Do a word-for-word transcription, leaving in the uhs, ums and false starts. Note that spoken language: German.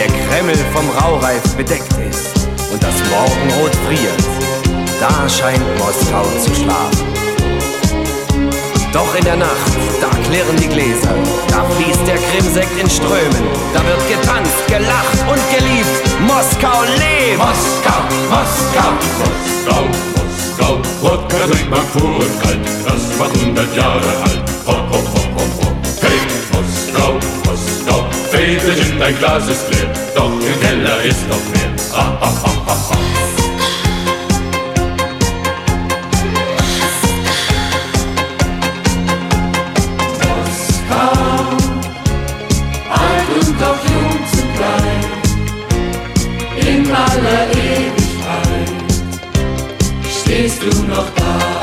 der Kreml vom Raureif bedeckt ist und das Morgenrot friert, da scheint Moskau zu schlafen. Doch in der Nacht, da klirren die Gläser, da fließt der Krimsekt in Strömen, da wird getanzt, gelacht und geliebt. Moskau lebt! Moskau, Moskau, Moskau, Moskau. Wodka trinkt man pur und kalt, das war hundert Jahre alt. Ho, ho, ho, ho, ho. Hey, Moskau, Moskau, Väterchen, dein Glas ist leer, doch im Keller ist noch mehr. Ah, ah, ah, ah, ah. Doch jung zugleich, in aller Ewigkeit, stehst du noch da.